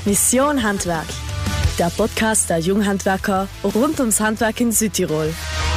Mission Handwerk, der Podcast der Junghandwerker rund ums Handwerk in Südtirol.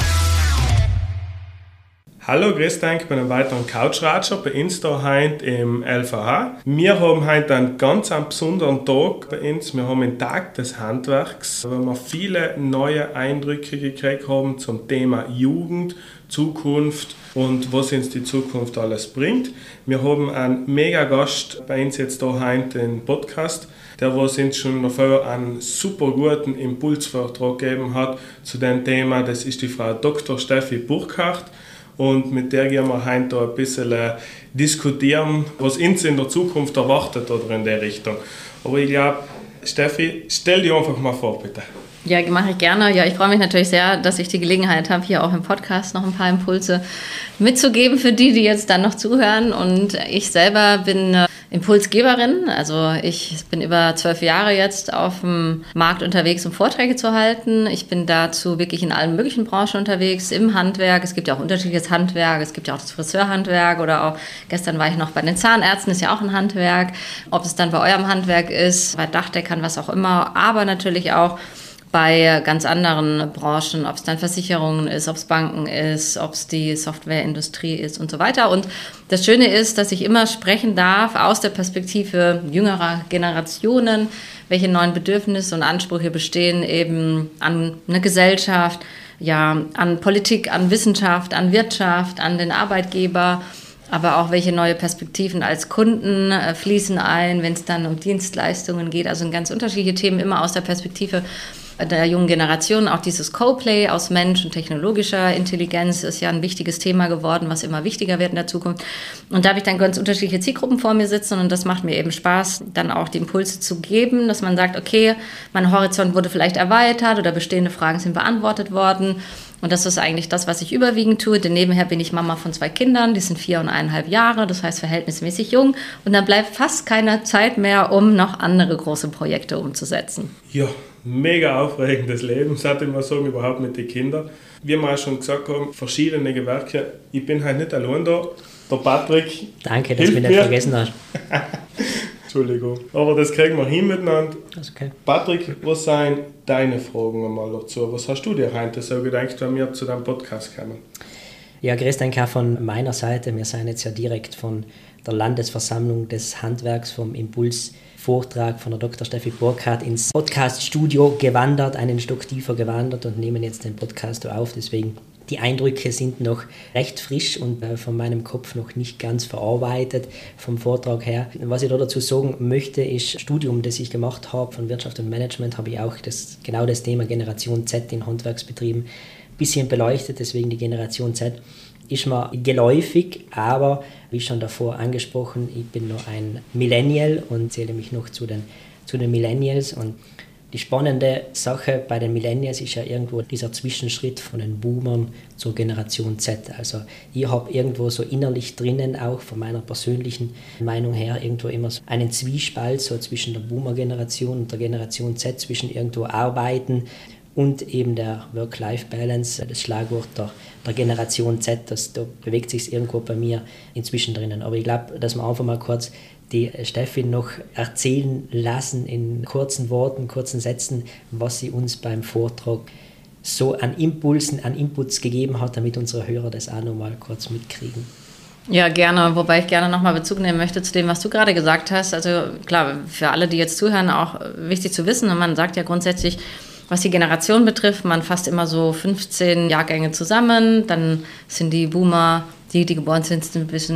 Hallo, grüß euch bei einem weiteren Couchratscher bei uns da heute im LVH. Wir haben heute einen ganz besonderen Tag bei uns. Wir haben den Tag des Handwerks, wo wir viele neue Eindrücke gekriegt haben zum Thema Jugend, Zukunft und was uns die Zukunft alles bringt. Wir haben einen mega Gast bei uns jetzt da heute im Podcast, der was uns schon vorher einen super guten Impulsvortrag gegeben hat zu dem Thema. Das ist die Frau Dr. Steffi Burkhardt. Und mit der gehen wir heute ein bisschen diskutieren, was uns in der Zukunft erwartet oder in der Richtung. Aber ich glaube, Steffi, stell dich einfach mal vor, bitte. Ja, mache ich gerne. Ja, ich freue mich natürlich sehr, dass ich die Gelegenheit habe, hier auch im Podcast noch ein paar Impulse mitzugeben für die jetzt dann noch zuhören. Und ich selber bin Impulsgeberin. Also ich bin über 12 Jahre jetzt auf dem Markt unterwegs, um Vorträge zu halten. Ich bin dazu wirklich in allen möglichen Branchen unterwegs, im Handwerk. Es gibt ja auch unterschiedliches Handwerk. Es gibt ja auch das Friseurhandwerk oder auch gestern war ich noch bei den Zahnärzten, ist ja auch ein Handwerk. Ob es dann bei eurem Handwerk ist, bei Dachdeckern, was auch immer, aber natürlich auch bei ganz anderen Branchen, ob es dann Versicherungen ist, ob es Banken ist, ob es die Softwareindustrie ist und so weiter. Und das Schöne ist, dass ich immer sprechen darf aus der Perspektive jüngerer Generationen, welche neuen Bedürfnisse und Ansprüche bestehen eben an eine Gesellschaft, ja, an Politik, an Wissenschaft, an Wirtschaft, an den Arbeitgeber, aber auch welche neue Perspektiven als Kunden fließen ein, wenn es dann um Dienstleistungen geht. Also ganz unterschiedliche Themen, immer aus der Perspektive der jungen Generation. Auch dieses Co-Play aus Mensch und technologischer Intelligenz ist ja ein wichtiges Thema geworden, was immer wichtiger wird in der Zukunft. Und da habe ich dann ganz unterschiedliche Zielgruppen vor mir sitzen und das macht mir eben Spaß, dann auch die Impulse zu geben, dass man sagt, okay, mein Horizont wurde vielleicht erweitert oder bestehende Fragen sind beantwortet worden. Und das ist eigentlich das, was ich überwiegend tue, denn nebenher bin ich Mama von 2 Kindern, die sind 4 und 1,5 Jahre, das heißt verhältnismäßig jung. Und dann bleibt fast keine Zeit mehr, um noch andere große Projekte umzusetzen. Ja, mega aufregendes Leben, sollte ich mal sagen, überhaupt mit den Kindern. Wie wir auch schon gesagt haben, verschiedene Gewerke. Ich bin halt nicht allein da. Der Patrick. Danke, dass du mich nicht vergessen hast. Entschuldigung. Aber das kriegen wir hin miteinander. Das ist okay. Patrick, was sind deine Fragen einmal dazu? Was hast du dir heute so gedacht, wenn wir zu deinem Podcast kommen? Ja, grüß euch auch von meiner Seite. Wir sind jetzt ja direkt von der Landesversammlung des Handwerks vom Impulsvortrag von der Dr. Steffi Burkhardt ins Podcaststudio gewandert, einen Stock tiefer gewandert und nehmen jetzt den Podcast auf. Deswegen die Eindrücke sind noch recht frisch und von meinem Kopf noch nicht ganz verarbeitet vom Vortrag her. Was ich da dazu sagen möchte, ist, Studium, das ich gemacht habe von Wirtschaft und Management, habe ich auch genau das Thema Generation Z in Handwerksbetrieben ein bisschen beleuchtet. Deswegen die Generation Z ist mir geläufig, aber wie schon davor angesprochen, ich bin noch ein Millennial und zähle mich noch zu den Millennials. Und die spannende Sache bei den Millennials ist ja irgendwo dieser Zwischenschritt von den Boomern zur Generation Z. Also ich habe irgendwo so innerlich drinnen, auch von meiner persönlichen Meinung her, irgendwo immer so einen Zwiespalt so zwischen der Boomer-Generation und der Generation Z, zwischen irgendwo Arbeiten und eben der Work-Life-Balance, das Schlagwort der Generation Z, da bewegt sich irgendwo bei mir inzwischen drinnen. Aber ich glaube, dass wir einfach mal kurz die Steffi noch erzählen lassen in kurzen Worten, kurzen Sätzen, was sie uns beim Vortrag so an Impulsen, an Inputs gegeben hat, damit unsere Hörer das auch noch mal kurz mitkriegen. Ja, gerne, wobei ich gerne nochmal Bezug nehmen möchte zu dem, was du gerade gesagt hast. Also klar, für alle, die jetzt zuhören, auch wichtig zu wissen. Und man sagt ja grundsätzlich, was die Generation betrifft, man fasst immer so 15 Jahrgänge zusammen, dann sind die Boomer, die geboren sind zwischen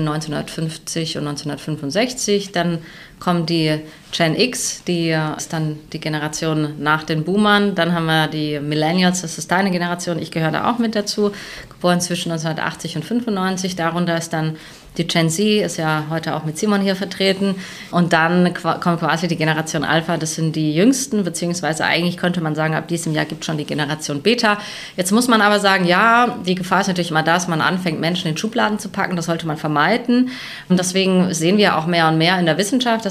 1950 und 1965, dann kommt die Gen X, die ist dann die Generation nach den Boomern, dann haben wir die Millennials, das ist deine Generation, ich gehöre da auch mit dazu, geboren zwischen 1980 und 95, darunter ist dann die Gen Z, ist ja heute auch mit Simon hier vertreten. Und dann kommt quasi die Generation Alpha, das sind die Jüngsten, beziehungsweise eigentlich könnte man sagen, ab diesem Jahr gibt es schon die Generation Beta. Jetzt muss man aber sagen, ja, die Gefahr ist natürlich immer da, dass man anfängt, Menschen in Schubladen zu packen, das sollte man vermeiden. Und deswegen sehen wir auch mehr und mehr in der Wissenschaft,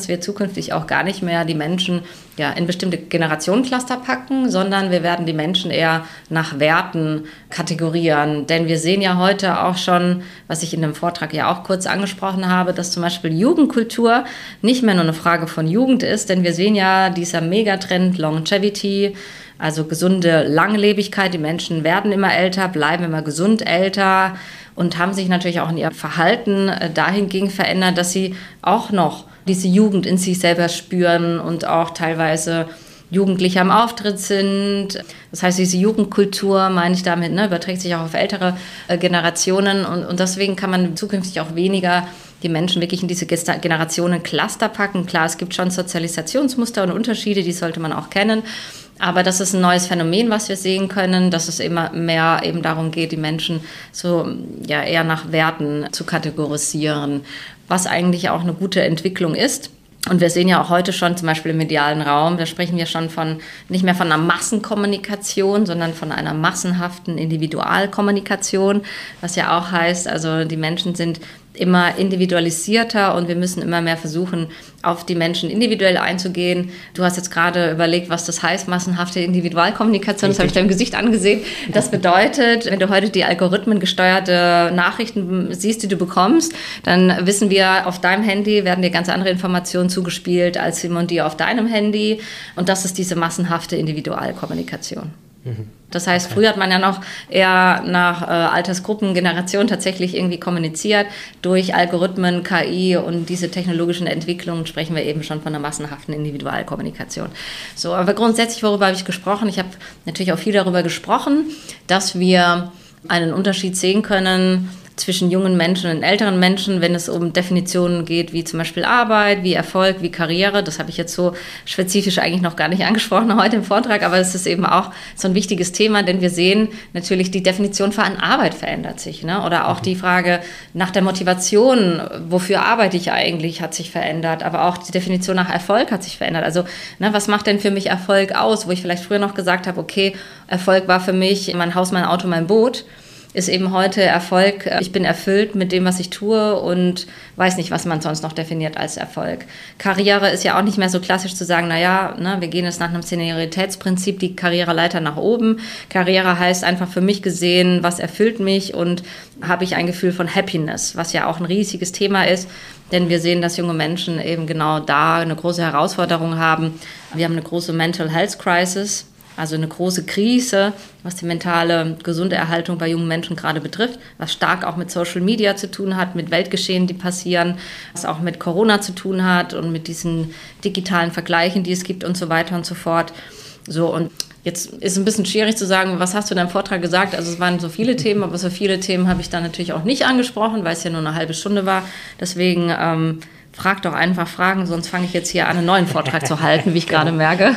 dass wir zukünftig auch gar nicht mehr die Menschen in bestimmte Generationencluster packen, sondern wir werden die Menschen eher nach Werten kategorieren. Denn wir sehen ja heute auch schon, was ich in dem Vortrag ja auch kurz angesprochen habe, dass zum Beispiel Jugendkultur nicht mehr nur eine Frage von Jugend ist, denn wir sehen ja dieser Megatrend Longevity, also gesunde Langlebigkeit. Die Menschen werden immer älter, bleiben immer gesund älter und haben sich natürlich auch in ihrem Verhalten dahingehend verändert, dass sie auch noch diese Jugend in sich selber spüren und auch teilweise Jugendliche am Auftritt sind. Das heißt, diese Jugendkultur, meine ich damit, überträgt sich auch auf ältere Generationen und deswegen kann man zukünftig auch weniger die Menschen wirklich in diese Generationen-Cluster packen. Klar, es gibt schon Sozialisationsmuster und Unterschiede, die sollte man auch kennen. Aber das ist ein neues Phänomen, was wir sehen können, dass es immer mehr eben darum geht, die Menschen so eher nach Werten zu kategorisieren, was eigentlich auch eine gute Entwicklung ist. Und wir sehen ja auch heute schon zum Beispiel im medialen Raum, da sprechen wir schon nicht mehr von einer Massenkommunikation, sondern von einer massenhaften Individualkommunikation, was ja auch heißt, also die Menschen sind immer individualisierter und wir müssen immer mehr versuchen, auf die Menschen individuell einzugehen. Du hast jetzt gerade überlegt, was das heißt, massenhafte Individualkommunikation. Das habe ich deinem Gesicht angesehen. Das bedeutet, wenn du heute die algorithmengesteuerte Nachrichten siehst, die du bekommst, dann wissen wir, auf deinem Handy werden dir ganz andere Informationen zugespielt als Simon dir auf deinem Handy. Und das ist diese massenhafte Individualkommunikation. Das heißt, früher hat man ja noch eher nach Altersgruppen, Generationen tatsächlich irgendwie kommuniziert. Durch Algorithmen, KI und diese technologischen Entwicklungen sprechen wir eben schon von einer massenhaften Individualkommunikation. So, aber grundsätzlich, worüber habe ich gesprochen? Ich habe natürlich auch viel darüber gesprochen, dass wir einen Unterschied sehen können zwischen jungen Menschen und älteren Menschen, wenn es um Definitionen geht, wie zum Beispiel Arbeit, wie Erfolg, wie Karriere. Das habe ich jetzt so spezifisch eigentlich noch gar nicht angesprochen heute im Vortrag, aber es ist eben auch so ein wichtiges Thema, denn wir sehen natürlich, die Definition von Arbeit verändert sich, ne? Oder auch die Frage nach der Motivation, wofür arbeite ich eigentlich, hat sich verändert, aber auch die Definition nach Erfolg hat sich verändert. Also, was macht denn für mich Erfolg aus, wo ich vielleicht früher noch gesagt habe, okay, Erfolg war für mich mein Haus, mein Auto, mein Boot, ist eben heute Erfolg, ich bin erfüllt mit dem, was ich tue und weiß nicht, was man sonst noch definiert als Erfolg. Karriere ist ja auch nicht mehr so klassisch zu sagen, wir gehen jetzt nach einem Senioritätsprinzip die Karriereleiter nach oben. Karriere heißt einfach für mich gesehen, was erfüllt mich und habe ich ein Gefühl von Happiness, was ja auch ein riesiges Thema ist, denn wir sehen, dass junge Menschen eben genau da eine große Herausforderung haben. Wir haben eine große Mental Health Crisis, also eine große Krise, was die mentale gesunde Erhaltung bei jungen Menschen gerade betrifft, was stark auch mit Social Media zu tun hat, mit Weltgeschehen, die passieren, was auch mit Corona zu tun hat und mit diesen digitalen Vergleichen, die es gibt und so weiter und so fort. So, und jetzt ist es ein bisschen schwierig zu sagen, was hast du in deinem Vortrag gesagt? Also es waren so viele Themen, aber so viele Themen habe ich dann natürlich auch nicht angesprochen, weil es ja nur eine halbe Stunde war. Deswegen frag doch einfach Fragen, sonst fange ich jetzt hier an, einen neuen Vortrag zu halten, wie ich gerade merke.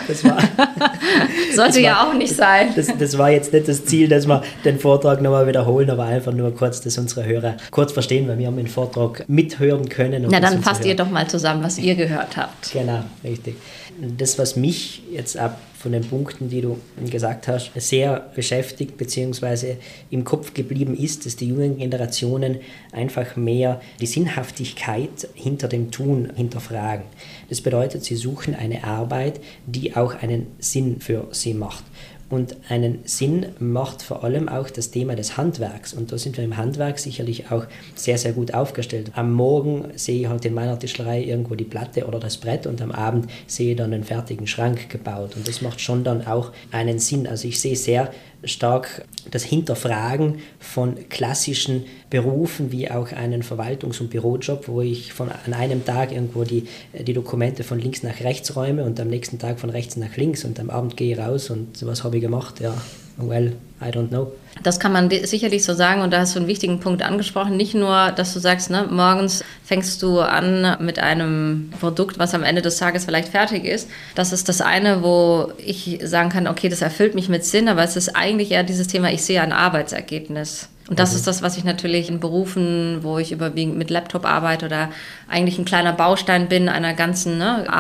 Sollte ja auch nicht sein. Das war jetzt nicht das Ziel, dass wir den Vortrag nochmal wiederholen, aber einfach nur kurz, dass unsere Hörer kurz verstehen, weil wir haben den Vortrag mithören können. Na, dann fasst ihr doch mal zusammen, was ihr gehört habt. Genau, richtig. Das, was mich jetzt ab von den Punkten, die du gesagt hast, sehr beschäftigt bzw. im Kopf geblieben ist, dass die jungen Generationen einfach mehr die Sinnhaftigkeit hinter dem Tun hinterfragen. Das bedeutet, sie suchen eine Arbeit, die auch einen Sinn für sie macht. Und einen Sinn macht vor allem auch das Thema des Handwerks. Und da sind wir im Handwerk sicherlich auch sehr, sehr gut aufgestellt. Am Morgen sehe ich halt in meiner Tischlerei irgendwo die Platte oder das Brett und am Abend sehe ich dann einen fertigen Schrank gebaut. Und das macht schon dann auch einen Sinn. Also ich sehe sehr stark das Hinterfragen von klassischen Berufen wie auch einen Verwaltungs- und Bürojob, wo ich an einem Tag irgendwo die Dokumente von links nach rechts räume und am nächsten Tag von rechts nach links und am Abend gehe ich raus und was habe ich gemacht? Ja, well, I don't know. Das kann man sicherlich so sagen und da hast du einen wichtigen Punkt angesprochen. Nicht nur, dass du sagst, morgens fängst du an mit einem Produkt, was am Ende des Tages vielleicht fertig ist. Das ist das eine, wo ich sagen kann, okay, das erfüllt mich mit Sinn, aber es ist eigentlich eher dieses Thema, ich sehe ein Arbeitsergebnis. Und das ist das, was ich natürlich in Berufen, wo ich überwiegend mit Laptop arbeite oder eigentlich ein kleiner Baustein bin einer ganzen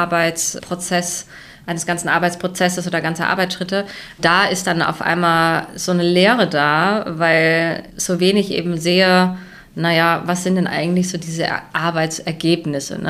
eines ganzen Arbeitsprozesses oder ganzer Arbeitsschritte, da ist dann auf einmal so eine Leere da, weil so wenig eben sehe, was sind denn eigentlich so diese Arbeitsergebnisse, ne?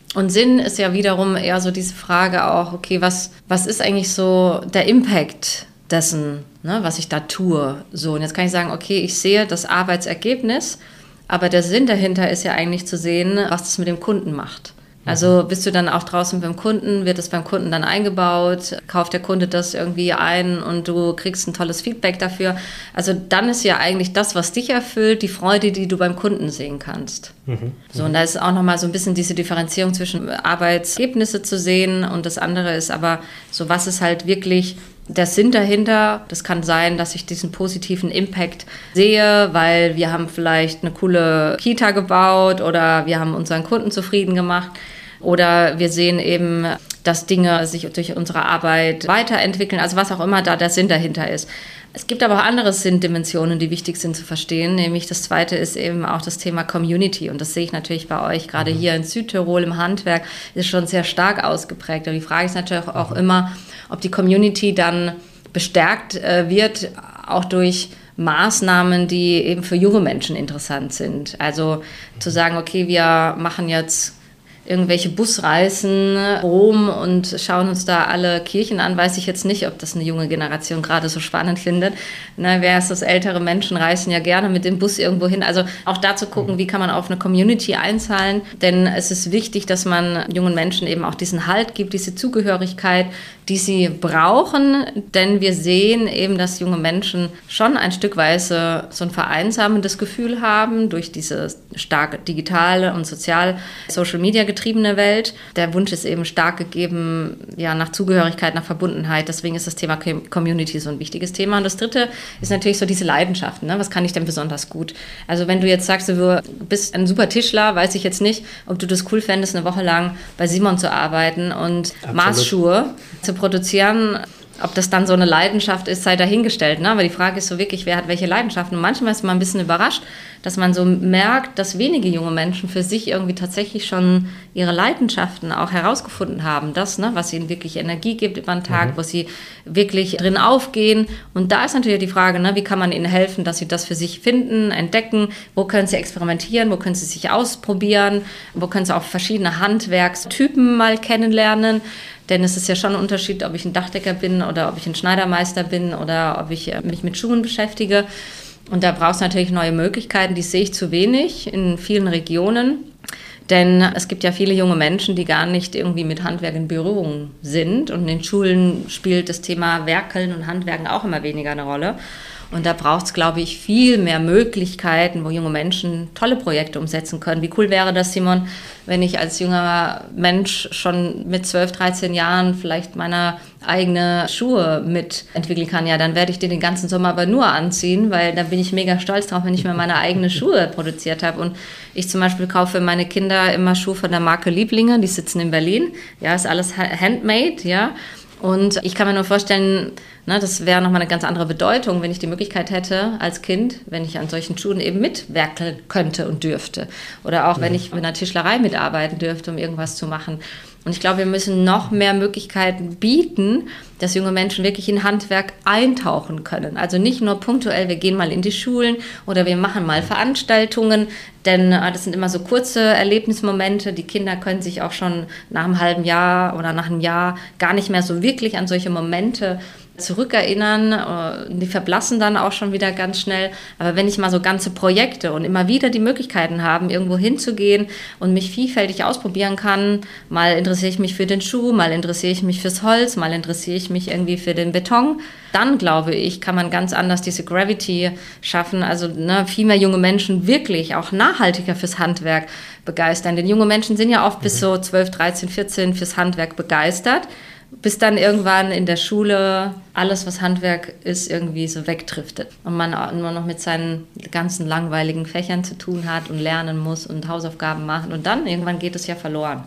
Und Sinn ist ja wiederum eher so diese Frage auch, okay, was ist eigentlich so der Impact dessen, ne, was ich da tue? So, und jetzt kann ich sagen, okay, ich sehe das Arbeitsergebnis, aber der Sinn dahinter ist ja eigentlich zu sehen, was das mit dem Kunden macht. Also bist du dann auch draußen beim Kunden, wird es beim Kunden dann eingebaut, kauft der Kunde das irgendwie ein und du kriegst ein tolles Feedback dafür. Also dann ist ja eigentlich das, was dich erfüllt, die Freude, die du beim Kunden sehen kannst. So, und da ist auch nochmal so ein bisschen diese Differenzierung zwischen Arbeitsergebnisse zu sehen und das andere ist aber so, was ist halt wirklich der Sinn dahinter. Das kann sein, dass ich diesen positiven Impact sehe, weil wir haben vielleicht eine coole Kita gebaut oder wir haben unseren Kunden zufrieden gemacht oder wir sehen eben, dass Dinge sich durch unsere Arbeit weiterentwickeln, also was auch immer da der Sinn dahinter ist. Es gibt aber auch andere Sinndimensionen, die wichtig sind zu verstehen, nämlich das zweite ist eben auch das Thema Community und das sehe ich natürlich bei euch, gerade hier in Südtirol im Handwerk, ist schon sehr stark ausgeprägt. Aber die Frage ist natürlich auch immer, ob die Community dann bestärkt wird, auch durch Maßnahmen, die eben für junge Menschen interessant sind. Also zu sagen, okay, wir machen jetzt irgendwelche Busreisen Rom und schauen uns da alle Kirchen an, weiß ich jetzt nicht, ob das eine junge Generation gerade so spannend findet. Versus ältere Menschen reisen ja gerne mit dem Bus irgendwo hin. Also auch da zu gucken, wie kann man auf eine Community einzahlen, denn es ist wichtig, dass man jungen Menschen eben auch diesen Halt gibt, diese Zugehörigkeit, die sie brauchen, denn wir sehen eben, dass junge Menschen schon ein Stückweise so ein vereinsamendes Gefühl haben durch diese stark digitale und sozial Social-Media getriebene Welt. Der Wunsch ist eben stark gegeben, ja, nach Zugehörigkeit, nach Verbundenheit. Deswegen ist das Thema Community so ein wichtiges Thema. Und das dritte ist natürlich so diese Leidenschaften. Ne? Was kann ich denn besonders gut? Also wenn du jetzt sagst, du bist ein super Tischler, weiß ich jetzt nicht, ob du das cool fändest, eine Woche lang bei Simon zu arbeiten und Maßschuhe zu produzieren. Ob das dann so eine Leidenschaft ist, sei dahingestellt. Ne? Aber die Frage ist so wirklich, wer hat welche Leidenschaften? Und manchmal ist man ein bisschen überrascht, dass man so merkt, dass wenige junge Menschen für sich irgendwie tatsächlich schon ihre Leidenschaften auch herausgefunden haben. Das, ne, was ihnen wirklich Energie gibt über den Tag, wo sie wirklich drin aufgehen. Und da ist natürlich die Frage, ne, wie kann man ihnen helfen, dass sie das für sich finden, entdecken? Wo können sie experimentieren? Wo können sie sich ausprobieren? Wo können sie auch verschiedene Handwerkstypen mal kennenlernen? Denn es ist ja schon ein Unterschied, ob ich ein Dachdecker bin oder ob ich ein Schneidermeister bin oder ob ich mich mit Schuhen beschäftige. Und da braucht es natürlich neue Möglichkeiten, die sehe ich zu wenig in vielen Regionen. Denn es gibt ja viele junge Menschen, die gar nicht irgendwie mit Handwerk in Berührung sind. Und in den Schulen spielt das Thema Werkeln und Handwerken auch immer weniger eine Rolle. Und da braucht es, glaube ich, viel mehr Möglichkeiten, wo junge Menschen tolle Projekte umsetzen können. Wie cool wäre das, Simon, wenn ich als junger Mensch schon mit 12, 13 Jahren vielleicht meine eigene Schuhe mitentwickeln kann? Ja, dann werde ich die den ganzen Sommer aber nur anziehen, weil dann bin ich mega stolz drauf, wenn ich mir meine eigenen Schuhe produziert habe. Und ich zum Beispiel kaufe für meine Kinder immer Schuhe von der Marke Lieblinge, die sitzen in Berlin. Ja, ist alles handmade, ja. Und ich kann mir nur vorstellen, ne, das wäre nochmal eine ganz andere Bedeutung, wenn ich die Möglichkeit hätte als Kind, wenn ich an solchen Schuhen eben mitwerkeln könnte und dürfte. Oder auch wenn ich mit einer Tischlerei mitarbeiten dürfte, um irgendwas zu machen. Und ich glaube, wir müssen noch mehr Möglichkeiten bieten, dass junge Menschen wirklich in Handwerk eintauchen können. Also nicht nur punktuell, wir gehen mal in die Schulen oder wir machen mal Veranstaltungen, denn das sind immer so kurze Erlebnismomente. Die Kinder können sich auch schon nach einem halben Jahr oder nach einem Jahr gar nicht mehr so wirklich an solche Momente zurückerinnern, die verblassen dann auch schon wieder ganz schnell. Aber wenn ich mal so ganze Projekte und immer wieder die Möglichkeiten haben, irgendwo hinzugehen und mich vielfältig ausprobieren kann, mal interessiere ich mich für den Schuh, mal interessiere ich mich fürs Holz, mal interessiere ich mich irgendwie für den Beton, dann glaube ich, kann man ganz anders diese Gravity schaffen, also viel mehr junge Menschen wirklich auch nachhaltiger fürs Handwerk begeistern. Denn junge Menschen sind ja oft bis so 12, 13, 14 fürs Handwerk begeistert, bis dann irgendwann in der Schule alles, was Handwerk ist, irgendwie so wegdriftet. Und man nur noch mit seinen ganzen langweiligen Fächern zu tun hat und lernen muss und Hausaufgaben machen. Und dann irgendwann geht es ja verloren.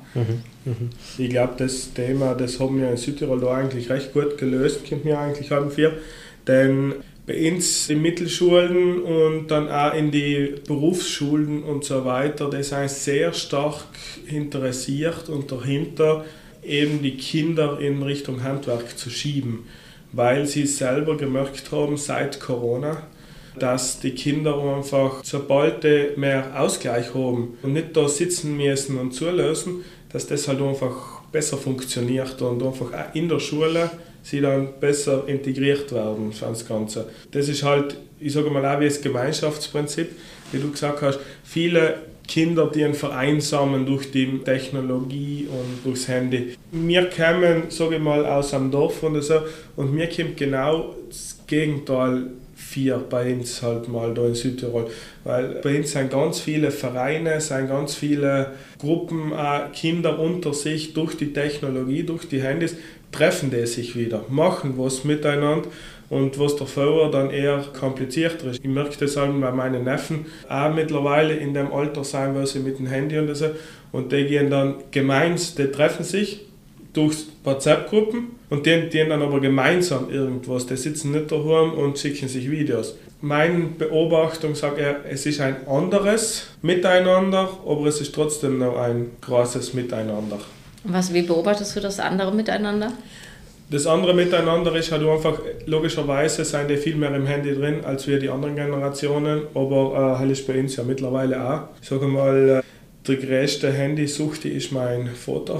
Ich glaube, das Thema, das haben wir in Südtirol eigentlich recht gut gelöst, kommt mir eigentlich haben wir. Denn bei uns in Mittelschulen und dann auch in die Berufsschulen und so weiter, das sind sehr stark interessiert und dahinter eben die Kinder in Richtung Handwerk zu schieben, weil sie selber gemerkt haben seit Corona, dass die Kinder einfach, sobald die mehr Ausgleich haben und nicht da sitzen müssen und zulösen, dass das halt einfach besser funktioniert und einfach auch in der Schule sie dann besser integriert werden für das Ganze. Das ist halt, ich sage mal auch wie das Gemeinschaftsprinzip, wie du gesagt hast, viele Kinder, die vereinsamen durch die Technologie und durchs Handy. Wir kommen, sage ich mal, aus einem Dorf oder so und mir kommt genau das Gegenteil bei uns halt mal da in Südtirol. Weil bei uns sind ganz viele Vereine, sind ganz viele Gruppen, auch Kinder unter sich durch die Technologie, durch die Handys, treffen die sich wieder, machen was miteinander und was davor dann eher komplizierter ist. Ich merke das halt bei meinen Neffen auch mittlerweile in dem Alter sein, wo sie mit dem Handy und so und die gehen dann die treffen sich durch WhatsApp-Gruppen und die dann aber gemeinsam irgendwas. Die sitzen nicht daheim und schicken sich Videos. Meine Beobachtung sagt es ist ein anderes Miteinander, aber es ist trotzdem noch ein großes Miteinander. Wie beobachtest du das andere Miteinander? Das andere Miteinander ist halt einfach, logischerweise sind die viel mehr im Handy drin als wir die anderen Generationen, aber das ist bei uns ja mittlerweile auch. Ich sage mal, die größte Handysucht ist mein Vater.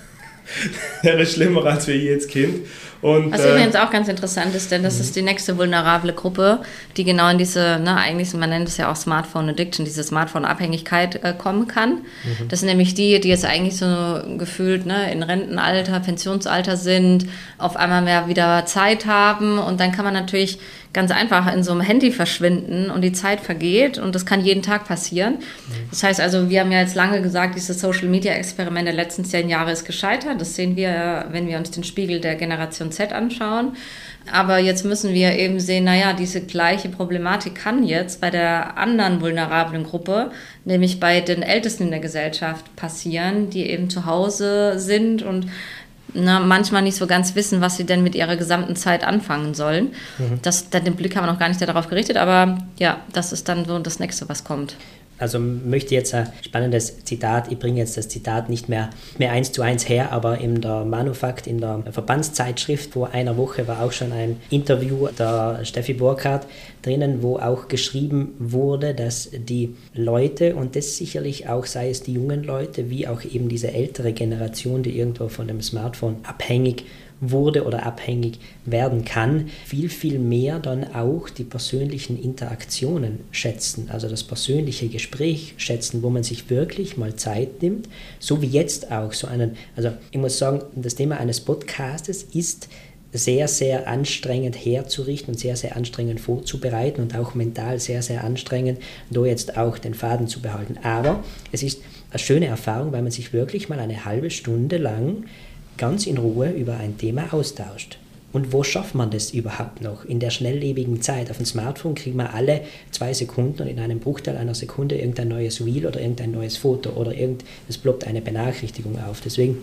Der ist schlimmer als wir jetzt Kind. Und, was übrigens auch ganz interessant ist, denn das ist die nächste vulnerable Gruppe, die genau in diese, eigentlich, man nennt es ja auch Smartphone Addiction, diese Smartphone-Abhängigkeit kommen kann. Das sind nämlich die jetzt eigentlich so gefühlt in Rentenalter, Pensionsalter sind, auf einmal mehr wieder Zeit haben und dann kann man natürlich ganz einfach in so einem Handy verschwinden und die Zeit vergeht und das kann jeden Tag passieren. Das heißt also, wir haben ja jetzt lange gesagt, dieses Social-Media-Experiment der letzten 10 Jahre ist gescheitert. Das sehen wir, wenn wir uns den Spiegel der Generation Z anschauen. Aber jetzt müssen wir eben sehen, diese gleiche Problematik kann jetzt bei der anderen vulnerablen Gruppe, nämlich bei den Ältesten in der Gesellschaft passieren, die eben zu Hause sind und manchmal nicht so ganz wissen, was sie denn mit ihrer gesamten Zeit anfangen sollen. Den Blick haben wir noch gar nicht darauf gerichtet, aber ja, das ist dann so das Nächste, was kommt. Also möchte jetzt ein spannendes Zitat, ich bringe jetzt das Zitat nicht mehr 1:1 her, aber in der Manufakt, in der Verbandszeitschrift vor einer Woche war auch schon ein Interview der Steffi Burkhardt drinnen, wo auch geschrieben wurde, dass die Leute, und das sicherlich auch, sei es die jungen Leute, wie auch eben diese ältere Generation, die irgendwo von dem Smartphone abhängig wurde oder abhängig werden kann, viel, viel mehr dann auch die persönlichen Interaktionen schätzen, also das persönliche Gespräch schätzen, wo man sich wirklich mal Zeit nimmt, so wie jetzt auch also ich muss sagen, das Thema eines Podcastes ist sehr, sehr anstrengend herzurichten und sehr, sehr anstrengend vorzubereiten und auch mental sehr, sehr anstrengend, da jetzt auch den Faden zu behalten. Aber es ist eine schöne Erfahrung, weil man sich wirklich mal eine halbe Stunde lang ganz in Ruhe über ein Thema austauscht. Und wo schafft man das überhaupt noch? In der schnelllebigen Zeit. Auf dem Smartphone kriegt man alle 2 Sekunden und in einem Bruchteil einer Sekunde irgendein neues Reel oder irgendein neues Foto oder es ploppt eine Benachrichtigung auf. Deswegen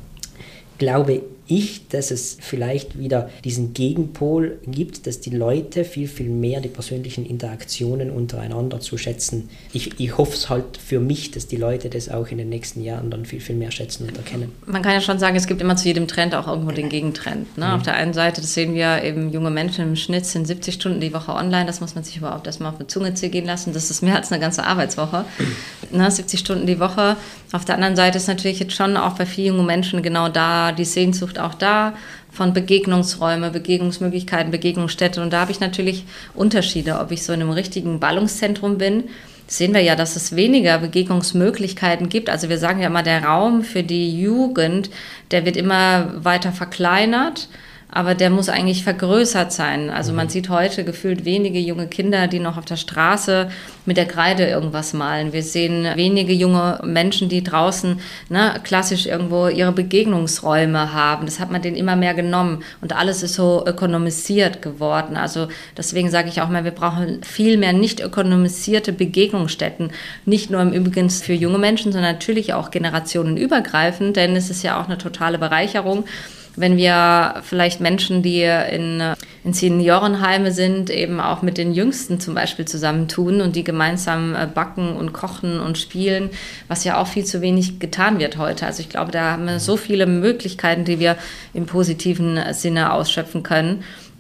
glaube ich, dass es vielleicht wieder diesen Gegenpol gibt, dass die Leute viel, viel mehr die persönlichen Interaktionen untereinander zu schätzen. Ich hoffe es halt für mich, dass die Leute das auch in den nächsten Jahren dann viel, viel mehr schätzen und erkennen. Man kann ja schon sagen, es gibt immer zu jedem Trend auch irgendwo den Gegentrend. Ne? Auf der einen Seite, das sehen wir eben, junge Menschen im Schnitt sind 70 Stunden die Woche online, das muss man sich überhaupt erstmal auf die Zunge gehen lassen, das ist mehr als eine ganze Arbeitswoche. 70 Stunden die Woche. Auf der anderen Seite ist natürlich jetzt schon auch bei vielen jungen Menschen genau da die Sehnsucht auch da von Begegnungsräume, Begegnungsmöglichkeiten, Begegnungsstätte. Und da habe ich natürlich Unterschiede. Ob ich so in einem richtigen Ballungszentrum bin, sehen wir ja, dass es weniger Begegnungsmöglichkeiten gibt. Also wir sagen ja immer, der Raum für die Jugend, der wird immer weiter verkleinert. Aber der muss eigentlich vergrößert sein. Also man sieht heute gefühlt wenige junge Kinder, die noch auf der Straße mit der Kreide irgendwas malen. Wir sehen wenige junge Menschen, die draußen klassisch irgendwo ihre Begegnungsräume haben. Das hat man denen immer mehr genommen. Und alles ist so ökonomisiert geworden. Also deswegen sage ich auch mal, wir brauchen viel mehr nicht ökonomisierte Begegnungsstätten. Nicht nur im Übrigen für junge Menschen, sondern natürlich auch generationenübergreifend. Denn es ist ja auch eine totale Bereicherung, wenn wir vielleicht Menschen, die in Seniorenheime sind, eben auch mit den Jüngsten zum Beispiel zusammentun und die gemeinsam backen und kochen und spielen, was ja auch viel zu wenig getan wird heute. Also ich glaube, da haben wir so viele Möglichkeiten, die wir im positiven Sinne ausschöpfen können.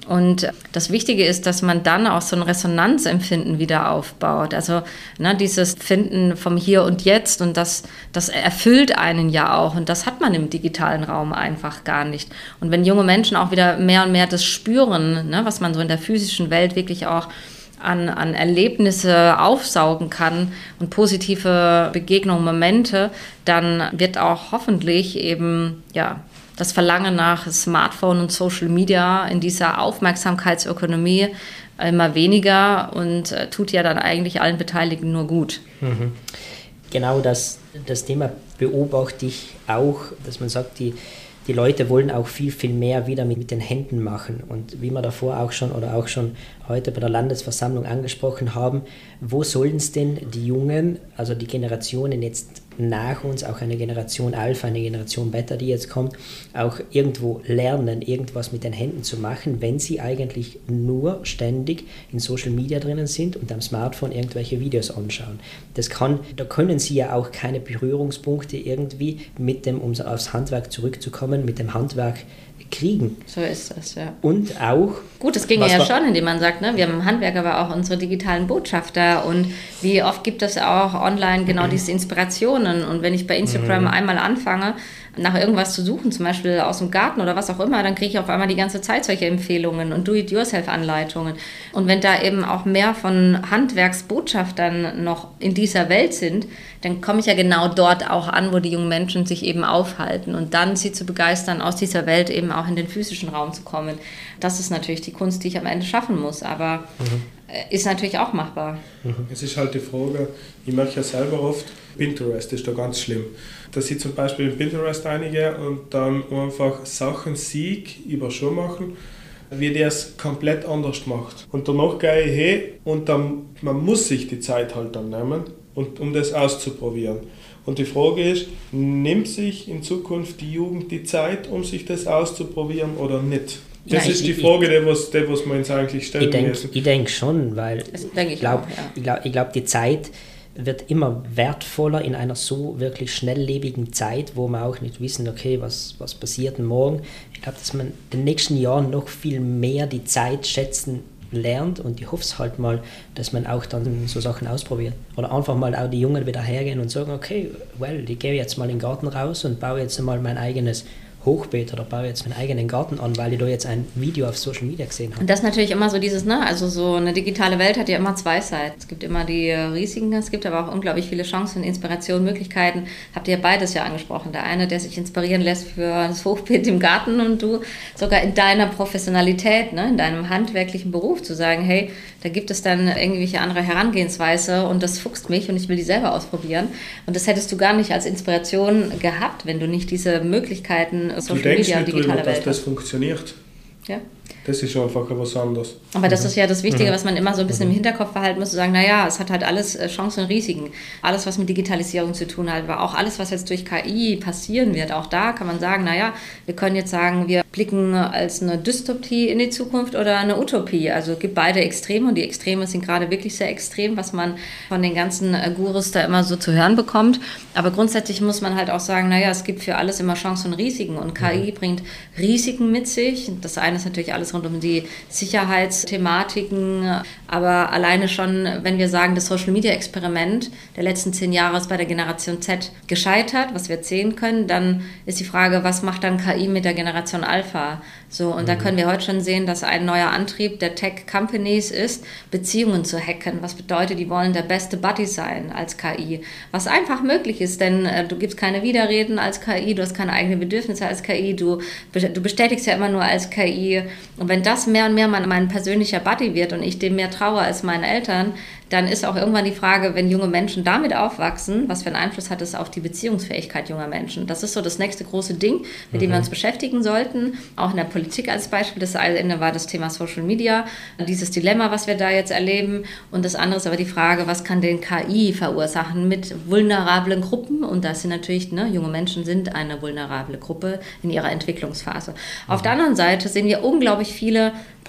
Und das Wichtige ist, dass man dann auch so ein Resonanzempfinden wieder aufbaut. Also dieses Finden vom Hier und Jetzt, und das erfüllt einen ja auch. Und das hat man im digitalen Raum einfach gar nicht. Und wenn junge Menschen auch wieder mehr und mehr das spüren, was man so in der physischen Welt wirklich auch an Erlebnisse aufsaugen kann und positive Begegnungen, Momente, dann wird auch hoffentlich eben, das Verlangen nach Smartphone und Social Media in dieser Aufmerksamkeitsökonomie immer weniger und tut ja dann eigentlich allen Beteiligten nur gut. Mhm. Genau das Thema beobachte ich auch, dass man sagt, die Leute wollen auch viel, viel mehr wieder mit den Händen machen. Und wie wir davor auch schon heute bei der Landesversammlung angesprochen haben, wo sollen es denn die Jungen, also die Generationen jetzt nach uns, auch eine Generation Alpha, eine Generation Beta, die jetzt kommt, auch irgendwo lernen, irgendwas mit den Händen zu machen, wenn sie eigentlich nur ständig in Social Media drinnen sind und am Smartphone irgendwelche Videos anschauen. Da können sie ja auch keine Berührungspunkte irgendwie mit dem, um aufs Handwerk zurückzukommen, mit dem Handwerk kriegen. So ist das, ja. Und auch... Gut, das ginge ja schon, indem man sagt, wir haben im Handwerk aber auch unsere digitalen Botschafter, und wie oft gibt es auch online genau diese Inspirationen, und wenn ich bei Instagram einmal anfange, nach irgendwas zu suchen, zum Beispiel aus dem Garten oder was auch immer, dann kriege ich auf einmal die ganze Zeit solche Empfehlungen und Do-it-yourself-Anleitungen. Und wenn da eben auch mehr von Handwerksbotschaftern noch in dieser Welt sind, dann komme ich ja genau dort auch an, wo die jungen Menschen sich eben aufhalten, und dann sie zu begeistern, aus dieser Welt eben auch in den physischen Raum zu kommen. Das ist natürlich die Kunst, die ich am Ende schaffen muss, aber ist natürlich auch machbar. Es ist halt die Frage, ich mache ja selber oft, Pinterest ist da ganz schlimm. Da sieht zum Beispiel in Pinterest einige und dann einfach Sachen über schon machen, wie der es komplett anders macht. Und danach gehe ich hin und dann, man muss sich die Zeit halt dann nehmen, um das auszuprobieren. Und die Frage ist, nimmt sich in Zukunft die Jugend die Zeit, um sich das auszuprobieren oder nicht? Das ist die Frage, die wir uns eigentlich stellen müssen. Ich denke schon, weil ich glaube, die Zeit wird immer wertvoller in einer so wirklich schnelllebigen Zeit, wo wir auch nicht wissen, okay, was passiert denn morgen. Ich glaube, dass man in den nächsten Jahren noch viel mehr die Zeit schätzen lernt, und ich hoffe es halt mal, dass man auch dann so Sachen ausprobiert. Oder einfach mal auch die Jungen wieder hergehen und sagen, okay, ich gehe jetzt mal in den Garten raus und baue jetzt mal mein eigenes Hochbeet oder baue jetzt meinen eigenen Garten an, weil ich da jetzt ein Video auf Social Media gesehen habe. Und das ist natürlich immer so dieses, also so eine digitale Welt hat ja immer zwei Seiten. Es gibt immer die Risiken, es gibt aber auch unglaublich viele Chancen, Inspirationen, Möglichkeiten. Habt ihr beides ja angesprochen. Der eine, der sich inspirieren lässt für das Hochbeet im Garten, und du sogar in deiner Professionalität, in deinem handwerklichen Beruf zu sagen, hey, da gibt es dann irgendwelche andere Herangehensweise und das fuchst mich und ich will die selber ausprobieren. Und das hättest du gar nicht als Inspiration gehabt, wenn du nicht diese Möglichkeiten Social Media und digitale Welt dass das funktioniert. Ja. Das ist einfach was anderes. Aber das ist ja das Wichtige, was man immer so ein bisschen im Hinterkopf behalten muss, zu sagen, es hat halt alles Chancen und Risiken. Alles, was mit Digitalisierung zu tun hat, aber auch alles, was jetzt durch KI passieren wird, auch da kann man sagen, wir können jetzt sagen, wir blicken als eine Dystopie in die Zukunft oder eine Utopie. Also es gibt beide Extreme, und die Extreme sind gerade wirklich sehr extrem, was man von den ganzen Gurus da immer so zu hören bekommt. Aber grundsätzlich muss man halt auch sagen, es gibt für alles immer Chancen und Risiken, und KI bringt Risiken mit sich. Das eine ist natürlich alles rund um die Sicherheitsthematiken, aber alleine schon, wenn wir sagen, das Social-Media-Experiment der letzten 10 Jahre ist bei der Generation Z gescheitert, was wir jetzt sehen können, dann ist die Frage, was macht dann KI mit der Generation Alpha? So, und da können wir heute schon sehen, dass ein neuer Antrieb der Tech-Companies ist, Beziehungen zu hacken. Was bedeutet, die wollen der beste Buddy sein als KI. Was einfach möglich ist, denn du gibst keine Widerreden als KI, du hast keine eigenen Bedürfnisse als KI, du bestätigst ja immer nur als KI. Und wenn das mehr und mehr mein persönlicher Buddy wird und ich dem mehr traue als meinen Eltern, dann ist auch irgendwann die Frage, wenn junge Menschen damit aufwachsen, was für einen Einfluss hat es auf die Beziehungsfähigkeit junger Menschen? Das ist so das nächste große Ding, mit dem wir uns beschäftigen sollten. Auch in der Politik als Beispiel. Das eine war das Thema Social Media, dieses Dilemma, was wir da jetzt erleben. Und das andere ist aber die Frage, was kann denn KI verursachen mit vulnerablen Gruppen? Und das sind natürlich, junge Menschen sind eine vulnerable Gruppe in ihrer Entwicklungsphase. Auf der anderen Seite sehen wir unglaublich viele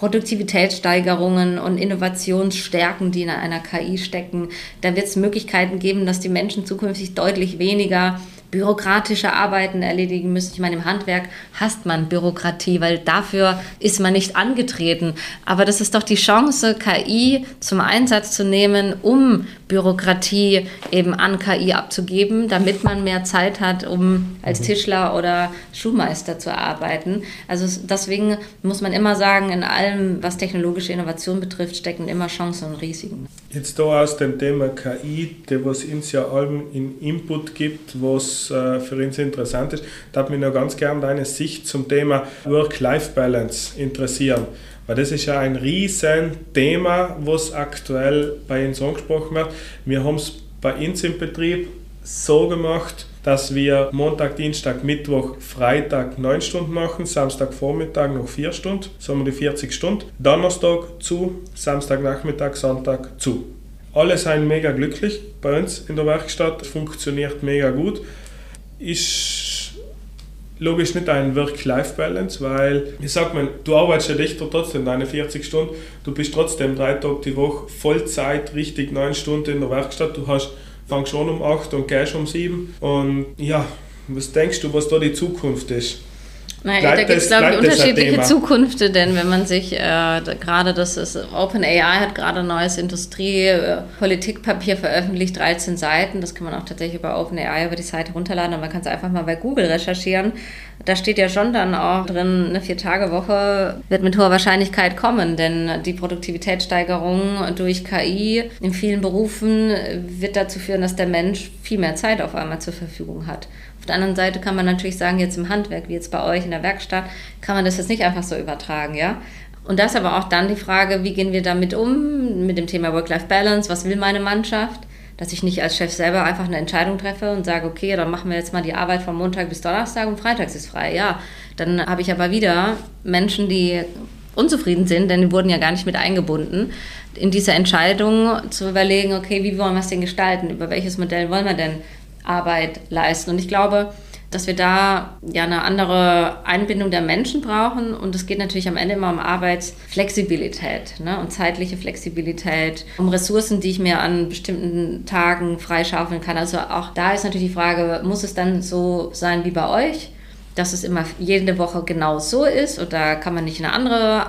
Produktivitätssteigerungen und Innovationsstärken, die in einer KI stecken. Da wird es Möglichkeiten geben, dass die Menschen zukünftig deutlich weniger bürokratische Arbeiten erledigen müssen. Ich meine, im Handwerk hasst man Bürokratie, weil dafür ist man nicht angetreten. Aber das ist doch die Chance, KI zum Einsatz zu nehmen, um Bürokratie eben an KI abzugeben, damit man mehr Zeit hat, um als Tischler oder Schuhmeister zu arbeiten. Also deswegen muss man immer sagen, in allem, was technologische Innovation betrifft, stecken immer Chancen und Risiken. Jetzt da aus dem Thema KI, was uns ja allem in Input gibt, was für uns interessant ist, da hat mich noch ganz gerne deine Sicht zum Thema Work-Life-Balance interessieren. Weil das ist ja ein riesen Thema, was aktuell bei uns angesprochen wird. Wir haben es bei uns im Betrieb so gemacht, dass wir Montag, Dienstag, Mittwoch, Freitag 9 Stunden machen, Samstagvormittag noch 4 Stunden, so haben wir die 40 Stunden, Donnerstag zu, Samstagnachmittag, Sonntag zu. Alle sind mega glücklich bei uns in der Werkstatt, funktioniert mega gut. Ist logisch nicht ein Work-Life-Balance, weil, ich sag mal, du arbeitest ja dichter trotzdem deine 40 Stunden, du bist trotzdem 3 Tage die Woche Vollzeit, richtig 9 Stunden in der Werkstatt, du fängst schon um 8 und gehst um 7 und ja, was denkst du, was da die Zukunft ist? Naja, da gibt es, glaube ich, unterschiedliche Zukünfte, denn wenn man sich gerade, OpenAI hat gerade ein neues Industrie-Politikpapier veröffentlicht, 13 Seiten, das kann man auch tatsächlich über OpenAI über die Seite runterladen, aber man kann es einfach mal bei Google recherchieren. Da steht ja schon dann auch drin, eine 4-Tage-Woche wird mit hoher Wahrscheinlichkeit kommen, denn die Produktivitätssteigerung durch KI in vielen Berufen wird dazu führen, dass der Mensch viel mehr Zeit auf einmal zur Verfügung hat. Auf der anderen Seite kann man natürlich sagen, jetzt im Handwerk, wie jetzt bei euch in der Werkstatt, kann man das jetzt nicht einfach so übertragen, ja. Und das ist aber auch dann die Frage, wie gehen wir damit um, mit dem Thema Work-Life-Balance, was will meine Mannschaft? Dass ich nicht als Chef selber einfach eine Entscheidung treffe und sage, okay, dann machen wir jetzt mal die Arbeit von Montag bis Donnerstag und freitags ist frei. Ja, dann habe ich aber wieder Menschen, die unzufrieden sind, denn die wurden ja gar nicht mit eingebunden, in diese Entscheidung zu überlegen, okay, wie wollen wir es denn gestalten, über welches Modell wollen wir denn Arbeit leisten. Und ich glaube, dass wir da ja eine andere Einbindung der Menschen brauchen. Und es geht natürlich am Ende immer um Arbeitsflexibilität, ne? Und zeitliche Flexibilität, um Ressourcen, die ich mir an bestimmten Tagen freischaufeln kann. Also auch da ist natürlich die Frage, muss es dann so sein wie bei euch, dass es immer jede Woche genau so ist oder kann man nicht eine andere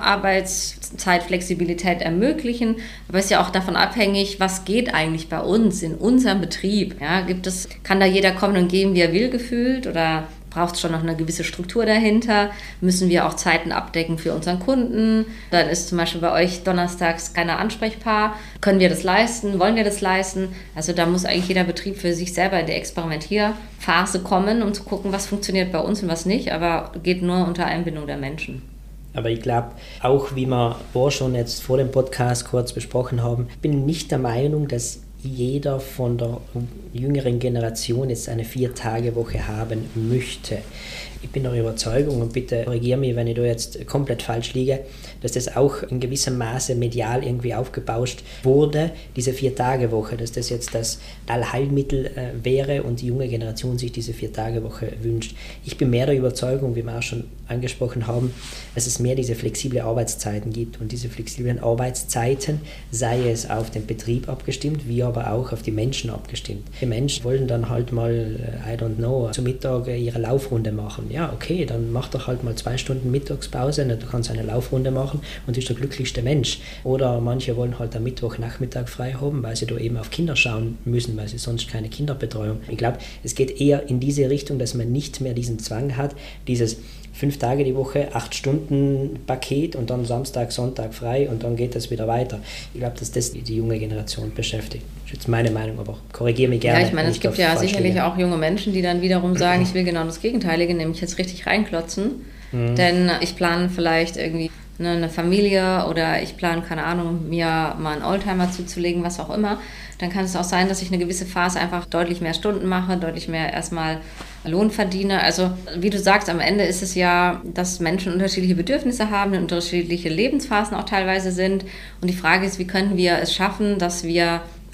Arbeitszeitflexibilität ermöglichen? Aber es ist ja auch davon abhängig, was geht eigentlich bei uns in unserem Betrieb? Ja, kann da jeder kommen und gehen, wie er will, gefühlt? Oder braucht es schon noch eine gewisse Struktur dahinter? Müssen wir auch Zeiten abdecken für unseren Kunden? Dann ist zum Beispiel bei euch donnerstags keiner Ansprechbar. Können wir das leisten? Wollen wir das leisten? Also da muss eigentlich jeder Betrieb für sich selber in die Experimentierphase kommen, um zu gucken, was funktioniert bei uns und was nicht, aber geht nur unter Einbindung der Menschen. Aber ich glaube, auch wie wir schon jetzt vor dem Podcast kurz besprochen haben, bin nicht der Meinung, dass jeder von der jüngeren Generation jetzt eine 4-Tage-Woche haben möchte. Ich bin der Überzeugung, und bitte korrigiere mich, wenn ich da jetzt komplett falsch liege, dass das auch in gewissem Maße medial irgendwie aufgebauscht wurde, diese 4-Tage-Woche, dass das jetzt das Allheilmittel wäre und die junge Generation sich diese 4-Tage-Woche wünscht. Ich bin mehr der Überzeugung, wie wir auch schon angesprochen haben, dass es mehr diese flexible Arbeitszeiten gibt und diese flexiblen Arbeitszeiten, sei es auf den Betrieb abgestimmt, wie aber auch auf die Menschen abgestimmt. Die Menschen wollen dann halt mal, I don't know, zu Mittag ihre Laufrunde machen. Ja, okay, dann mach doch halt mal 2 Stunden Mittagspause, du kannst eine Laufrunde machen und bist der glücklichste Mensch. Oder manche wollen halt am Mittwochnachmittag frei haben, weil sie da eben auf Kinder schauen müssen, weil sie sonst keine Kinderbetreuung. Ich glaube, es geht eher in diese Richtung, dass man nicht mehr diesen Zwang hat, dieses 5 Tage die Woche, 8 Stunden Paket und dann Samstag, Sonntag frei und dann geht das wieder weiter. Ich glaube, dass das die junge Generation beschäftigt. Das ist jetzt meine Meinung, aber korrigiere mich gerne. Ja, ich meine, es gibt ja sicherlich auch junge Menschen, die dann wiederum sagen, ich will genau das Gegenteilige, nämlich jetzt richtig reinklotzen. Denn ich plane vielleicht irgendwie eine Familie oder ich plane, keine Ahnung, mir mal einen Oldtimer zuzulegen, was auch immer. Dann kann es auch sein, dass ich eine gewisse Phase einfach deutlich mehr Stunden mache, deutlich mehr erstmal Lohn verdiene. Also wie du sagst, am Ende ist es ja, dass Menschen unterschiedliche Bedürfnisse haben, unterschiedliche Lebensphasen auch teilweise sind. Und die Frage ist, wie können wir es schaffen, dass wir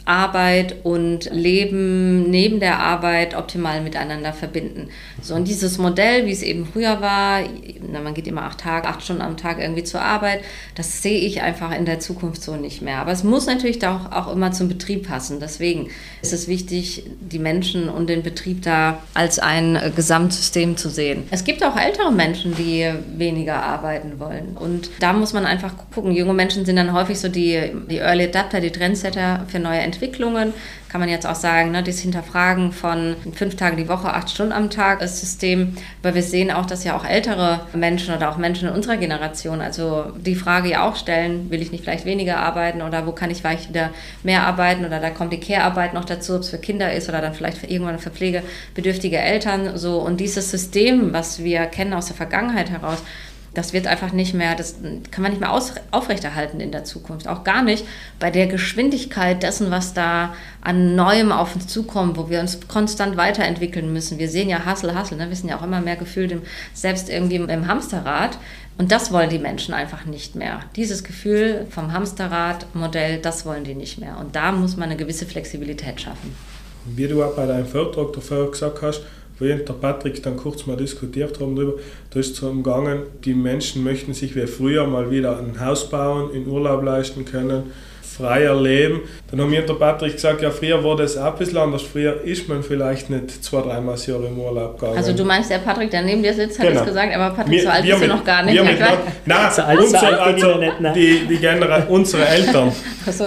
Arbeit und Leben neben der Arbeit optimal miteinander verbinden. So, und dieses Modell, wie es eben früher war, man geht immer 8 Stunden am Tag irgendwie zur Arbeit, das sehe ich einfach in der Zukunft so nicht mehr. Aber es muss natürlich auch immer zum Betrieb passen. Deswegen ist es wichtig, die Menschen und den Betrieb da als ein Gesamtsystem zu sehen. Es gibt auch ältere Menschen, die weniger arbeiten wollen. Und da muss man einfach gucken. Junge Menschen sind dann häufig so die Early Adapter, die Trendsetter für neue Entwicklungen. Kann man jetzt auch sagen, ne, das Hinterfragen von 5 Tage die Woche, 8 Stunden am Tag, das System. Aber wir sehen auch, dass ja auch ältere Menschen oder auch Menschen in unserer Generation, also die Frage ja auch stellen, will ich nicht vielleicht weniger arbeiten oder wo kann ich vielleicht wieder mehr arbeiten oder da kommt die Care-Arbeit noch dazu, ob es für Kinder ist oder dann vielleicht für irgendwann für pflegebedürftige Eltern. So. Und dieses System, was wir kennen aus der Vergangenheit heraus, das wird einfach nicht mehr, das kann man nicht mehr aufrechterhalten in der Zukunft. Auch gar nicht bei der Geschwindigkeit dessen, was da an Neuem auf uns zukommt, wo wir uns konstant weiterentwickeln müssen. Wir sehen ja Hustle, ne? Wir sind ja auch immer mehr gefühlt selbst irgendwie im Hamsterrad. Und das wollen die Menschen einfach nicht mehr. Dieses Gefühl vom Hamsterrad-Modell, das wollen die nicht mehr. Und da muss man eine gewisse Flexibilität schaffen. Wie du auch bei deinem Vortrag davor gesagt hast, wo ich und der Patrick dann kurz mal diskutiert haben darüber, da ist es umgegangen, die Menschen möchten sich wie früher mal wieder ein Haus bauen, in Urlaub leisten können, freier leben. Dann haben wir und der Patrick gesagt, ja, früher war das auch ein bisschen anders. Früher ist man vielleicht nicht 2-3 Mal das Jahr im Urlaub gegangen. Also du meinst, der Patrick, der neben dir sitzt, hat das gesagt, aber Patrick, so alt bist du noch gar nicht. Unsere Eltern. So.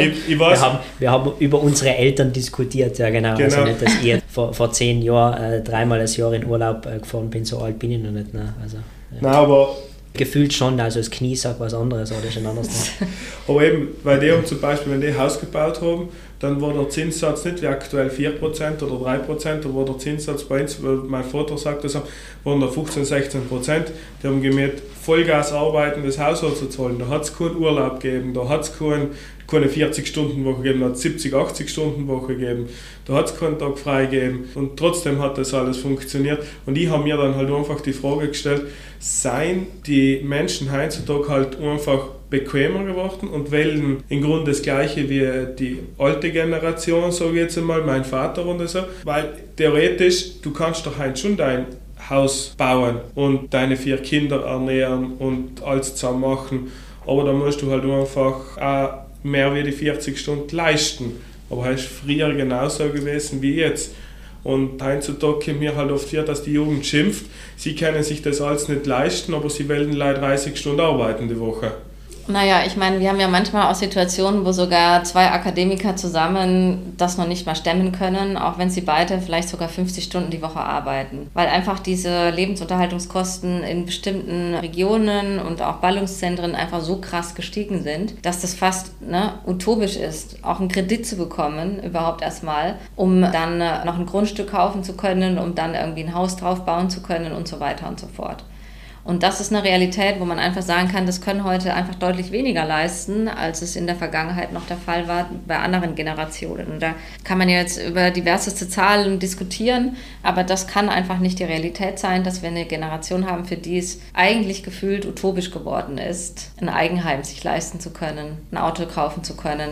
Wir haben über unsere Eltern diskutiert, ja genau. Also nicht, dass ich vor 10 Jahren 3-mal das Jahr in Urlaub gefahren bin, so alt bin ich noch nicht. Ne? Also, Nein, aber gefühlt schon, also das Knie sagt was anderes, oder ist ein anderes. Aber eben, weil die haben zum Beispiel, wenn die ein Haus gebaut haben, dann war der Zinssatz nicht wie aktuell 4% oder 3%, da war der Zinssatz bei uns, weil mein Vater sagt das, waren da 15-16%. Die haben gemerkt, Vollgas arbeiten, das Haus zu zahlen. Da hat es keinen Urlaub gegeben, da hat es keine 40-Stunden-Woche gegeben, da hat es 70-80-Stunden-Woche gegeben, da hat es keinen Tag frei gegeben und trotzdem hat das alles funktioniert. Und ich habe mir dann halt einfach die Frage gestellt, seien die Menschen heutzutage halt einfach bequemer geworden und wählen im Grunde das Gleiche wie die alte Generation, sage ich jetzt einmal, mein Vater und so, weil theoretisch, du kannst doch heute schon dein Haus bauen und deine 4 Kinder ernähren und alles zusammen machen, aber da musst du halt einfach auch mehr wie die 40 Stunden leisten. Aber das ist früher genauso gewesen wie jetzt. Und heutzutage kommt mir halt oft vor, dass die Jugend schimpft, sie können sich das alles nicht leisten, aber sie wollen leider 30 Stunden arbeiten die Woche. Naja, ich meine, wir haben ja manchmal auch Situationen, wo sogar 2 Akademiker zusammen das noch nicht mal stemmen können, auch wenn sie beide vielleicht sogar 50 Stunden die Woche arbeiten. Weil einfach diese Lebensunterhaltungskosten in bestimmten Regionen und auch Ballungszentren einfach so krass gestiegen sind, dass das fast utopisch ist, auch einen Kredit zu bekommen, überhaupt erstmal, um dann noch ein Grundstück kaufen zu können, um dann irgendwie ein Haus drauf bauen zu können und so weiter und so fort. Und das ist eine Realität, wo man einfach sagen kann, das können heute einfach deutlich weniger leisten, als es in der Vergangenheit noch der Fall war bei anderen Generationen. Und da kann man ja jetzt über diverseste Zahlen diskutieren, aber das kann einfach nicht die Realität sein, dass wir eine Generation haben, für die es eigentlich gefühlt utopisch geworden ist, ein Eigenheim sich leisten zu können, ein Auto kaufen zu können,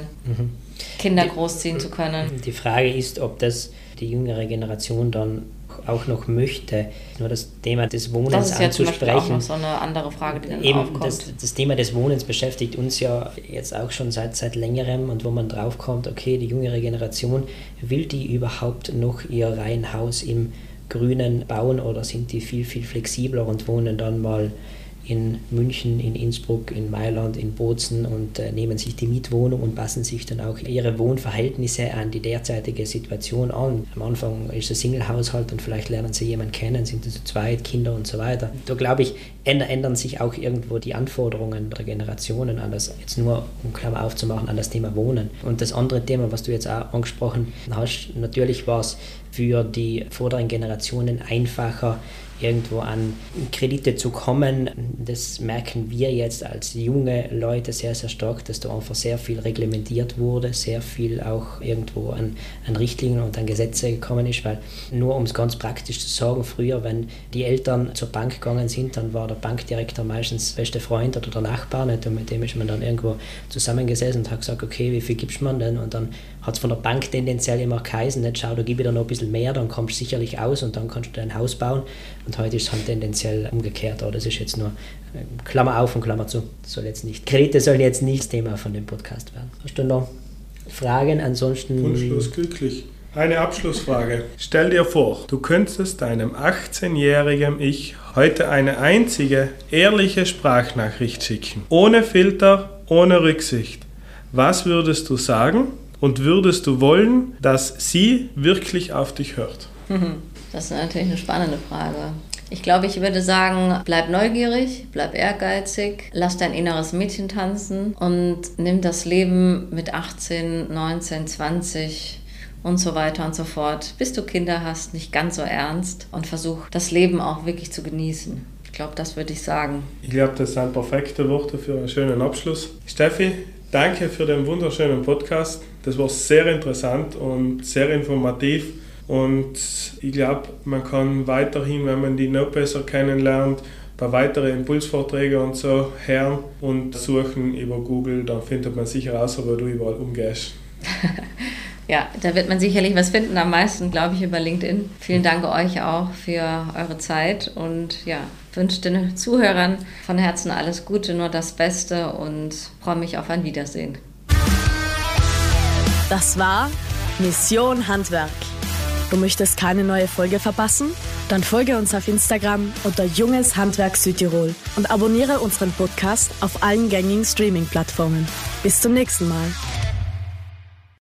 Kinder großziehen zu können. Die Frage ist, ob das die jüngere Generation dann auch noch möchte, nur das Thema des Wohnens anzusprechen. Das ist ja zum Beispiel auch noch so eine andere Frage, die dann eben aufkommt. Das Thema des Wohnens beschäftigt uns ja jetzt auch schon seit längerem und wo man drauf kommt, okay, die jüngere Generation, will die überhaupt noch ihr Reihenhaus im Grünen bauen oder sind die viel, viel flexibler und wohnen dann mal in München, in Innsbruck, in Mailand, in Bozen und nehmen sich die Mietwohnung und passen sich dann auch ihre Wohnverhältnisse an die derzeitige Situation an. Am Anfang ist es ein Single-Haushalt und vielleicht lernen sie jemanden kennen, sind zu zweit, Kinder und so weiter. Da glaube ich, ändern sich auch irgendwo die Anforderungen der Generationen an das, jetzt nur um Klammer aufzumachen, an das Thema Wohnen. Und das andere Thema, was du jetzt auch angesprochen hast, natürlich war es für die vorderen Generationen einfacher, irgendwo an Kredite zu kommen. Das merken wir jetzt als junge Leute sehr, sehr stark, dass da einfach sehr viel reglementiert wurde, sehr viel auch irgendwo an Richtlinien und an Gesetze gekommen ist, weil nur um es ganz praktisch zu sagen, früher, wenn die Eltern zur Bank gegangen sind, dann war der Bankdirektor meistens beste Freund oder der Nachbar nicht, und mit dem ist man dann irgendwo zusammengesessen und hat gesagt, okay, wie viel gibst man denn? Und dann hat es von der Bank tendenziell immer geheißen, nicht, schau, da gebe ich dir noch ein bisschen mehr, dann kommst du sicherlich aus und dann kannst du dein Haus bauen. Und heute ist es halt tendenziell umgekehrt. Aber das ist jetzt nur Klammer auf und Klammer zu. Kredite sollen jetzt nicht das Thema von dem Podcast werden. Hast du noch Fragen? Ansonsten... Wunschlos glücklich. Eine Abschlussfrage. Stell dir vor, du könntest deinem 18-jährigen Ich heute eine einzige, ehrliche Sprachnachricht schicken. Ohne Filter, ohne Rücksicht. Was würdest du sagen und würdest du wollen, dass sie wirklich auf dich hört? Das ist natürlich eine spannende Frage. Ich glaube, ich würde sagen, bleib neugierig, bleib ehrgeizig, lass dein inneres Mädchen tanzen und nimm das Leben mit 18, 19, 20 und so weiter und so fort, bis du Kinder hast, nicht ganz so ernst und versuch das Leben auch wirklich zu genießen. Ich glaube, das würde ich sagen. Ich glaube, das sind perfekte Worte für einen schönen Abschluss. Steffi, danke für den wunderschönen Podcast. Das war sehr interessant und sehr informativ. Und ich glaube, man kann weiterhin, wenn man die noch besser kennenlernt, bei weiteren Impulsvorträgen und so hören und suchen über Google, dann findet man sicher raus, wo du überall umgehst. Ja, da wird man sicherlich was finden, am meisten, glaube ich, über LinkedIn. Vielen Dank euch auch für eure Zeit und ja, wünsche den Zuhörern von Herzen alles Gute, nur das Beste und freue mich auf ein Wiedersehen. Das war Mission Handwerk. Du möchtest keine neue Folge verpassen? Dann folge uns auf Instagram unter Junges Handwerk Südtirol und abonniere unseren Podcast auf allen gängigen Streaming-Plattformen. Bis zum nächsten Mal.